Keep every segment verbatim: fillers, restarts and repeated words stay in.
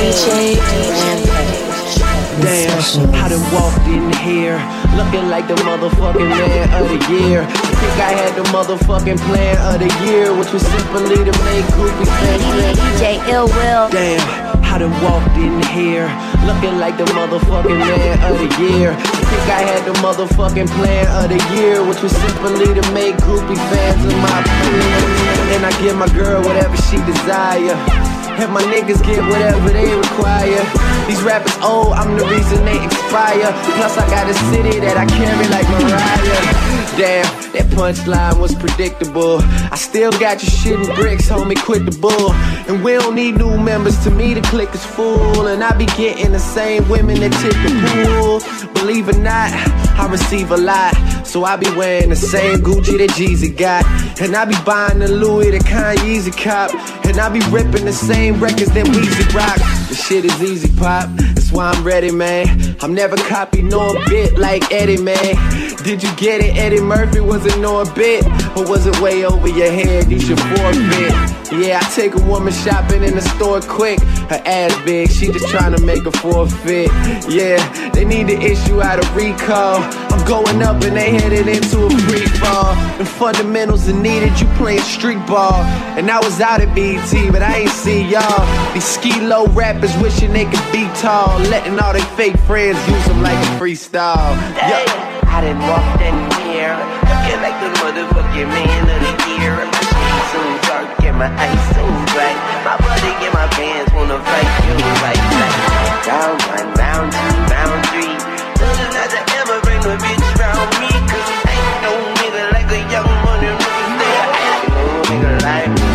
J Damn, I done walked in here looking like the motherfucking man of the year. I think I had the motherfucking plan of the year, which was simply to make groupies famous. D J Ill Will. Damn, I done walked in here looking like the motherfucking man of the year. I think I had the motherfucking plan of the year, which was simply to make groupie fans of my peers. And I give my girl whatever she desire, and my niggas get whatever they require. These rappers old, I'm the reason they expire. Plus I got a city that I carry like Mariah. Damn, that punchline was predictable. I still got your shit in bricks, homie, quit the bull. And we don't need new members, to me the clique is full. And I be getting the same women that tip the pool. Believe it or not, I receive a lot, so I be wearing the same Gucci that Jeezy got. And I be buying the Louis that Kanye's cop. And I be ripping the same records that Weezy rock. The shit is easy pop, that's why I'm ready, man. I'm never copied nor a bit like Eddie, man. Did you get it? Eddie Murphy wasn't no a bit, or was it way over your head? You should forfeit. Yeah, I take a woman shopping in the store quick. Her ass big, she just trying to make a forfeit. Yeah, they need to issue out a recall. I'm going up and they headed into a free fall. The fundamentals are needed, you playing street ball. And I was out at B E T, but I ain't see y'all. These ski low rappers wishing they could be tall, letting all their fake friends use them like a freestyle. Hey, I done walked in here looking like the motherfucking man of the year. My shades so dark and my eyes so bright. My buddy and my fans wanna fight you like that. Round one, round two, round three. Doesn't have to ever bring a bitch round me, cause ain't no nigga like a young money rooster. Ain't no nigga like me.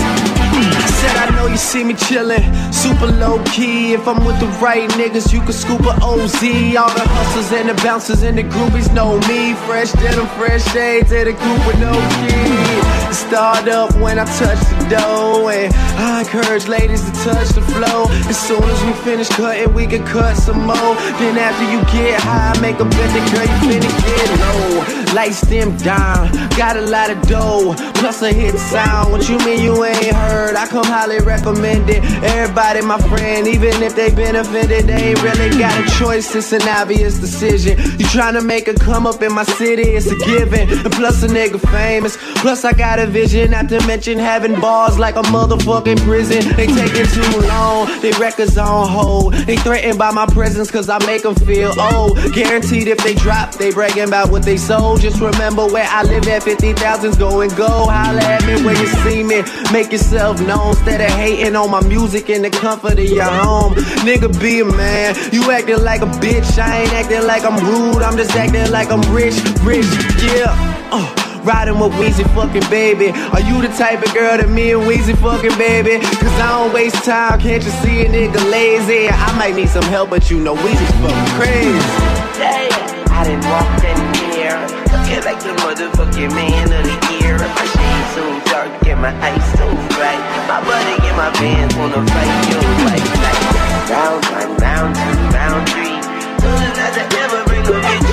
I said I know you see me chillin', super low key. If I'm with the right niggas, you can scoop a O Z. All the hustlers and the bouncers and the groupies know me. Fresh denim, fresh shades, and a group with no key. Start up when I touch the dough, and I encourage ladies to touch the flow. As soon as we finish cutting, we can cut some more. Then after you get high, make a bet that girl you finna get low. Lights dim down, got a lot of dough, plus a hit sound. What you mean you ain't heard? I come highly recommended. Everybody my friend, even if they been offended, they ain't really got a choice. It's an obvious decision. You tryna make a come up in my city, it's a given. And plus a nigga famous, plus I got a vision. Not to mention having bars like a motherfucking prison. They taking too long, they records on hold. They threatened by my presence cause I make them feel old. Guaranteed if they drop, they bragging about what they sold. Just remember where I live at, fifty thousand's go and go. Holla at me when you see me, make yourself known. Instead of hating on my music in the comfort of your home. Nigga, be a man, you acting like a bitch. I ain't acting like I'm rude, I'm just acting like I'm rich, rich, yeah. uh. Riding with Weezy fucking baby. Are you the type of girl that me and Weezy fucking baby? Cause I don't waste time, can't you see a nigga lazy? I might need some help, but you know Weezy's fucking crazy. Damn, I done walked in here looking like the motherfucking man of the year. My shades so dark and my eyes so bright. My buddy and my fans wanna fight you like that. Round one, round two, round three. Doesn't have to ever bring a bitch